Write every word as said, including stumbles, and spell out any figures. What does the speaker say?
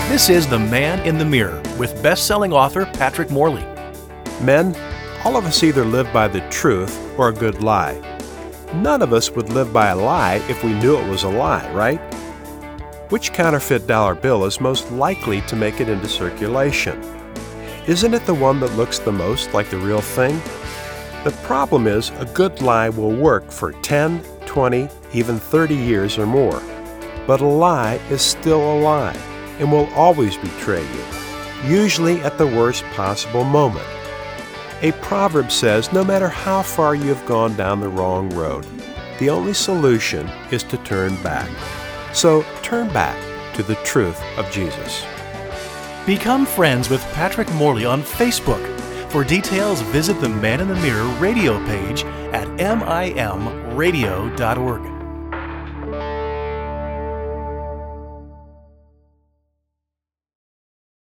This is The Man in the Mirror with best-selling author Patrick Morley. Men, all of us either live by the truth or a good lie. None of us would live by a lie if we knew it was a lie, right? Which counterfeit dollar bill is most likely to make it into circulation? Isn't it the one that looks the most like the real thing? The problem is, a good lie will work for ten, twenty, even thirty years or more. But a lie is still a lie and will always betray you, usually at the worst possible moment. A proverb says, no matter how far you have gone down the wrong road, the only solution is to turn back. So turn back to the truth of Jesus. Become friends with Patrick Morley on Facebook. For details, visit the Man in the Mirror radio page at M I M radio dot org.